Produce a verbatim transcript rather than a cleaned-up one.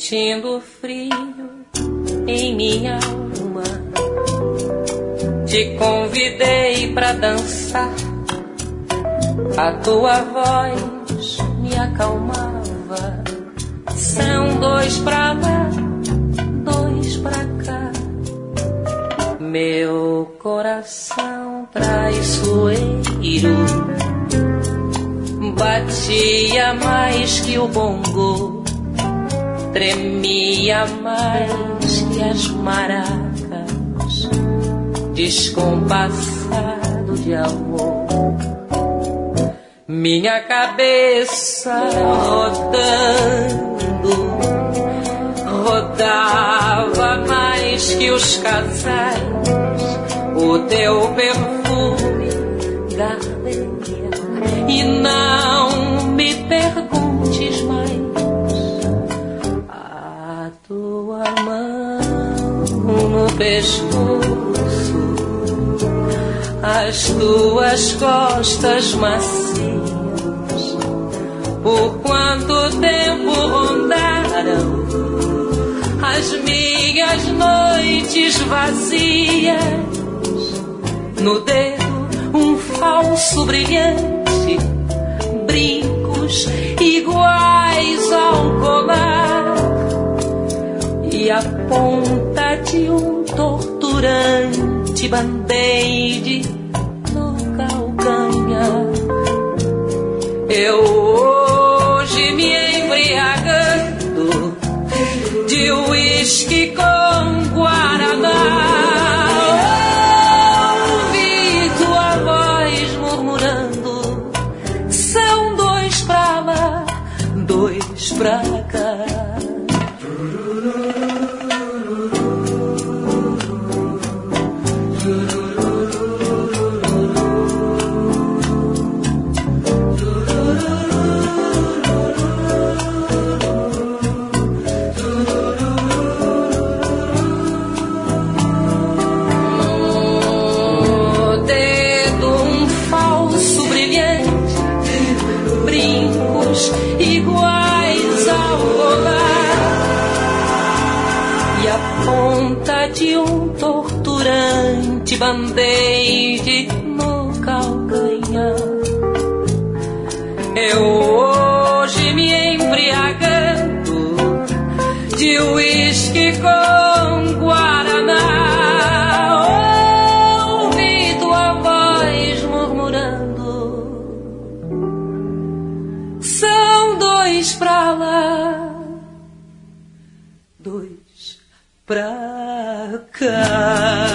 sentindo frio em minha alma, te convidei pra dançar. A tua voz me acalmava. São dois pra lá, dois pra cá. Meu coração traiçoeiro batia mais que o bongo, tremia mais que as maracas, descompassado de amor. Minha cabeça rodando, rodava mais que os casais, o teu perfume, gardenia. E não me perguntes mais, a tua mão no pescoço, as tuas costas macias, por quanto tempo rondaram as minhas noites vazias. No dedo um falso brilhante, brincos iguais ao colar, e a ponta de um torturante band-aid no calcanhar. Eu hoje me embriagando de uísque com guaraná, ouvi tua voz murmurando, são dois pra lá, dois pra cá. Iguais ao colar, e a ponta de um torturante band-aid no calcanhar. Eu hoje me embriagando de uísque com guaraná, ouvi tua voz murmurando, são dois pra lá, dois pra cá.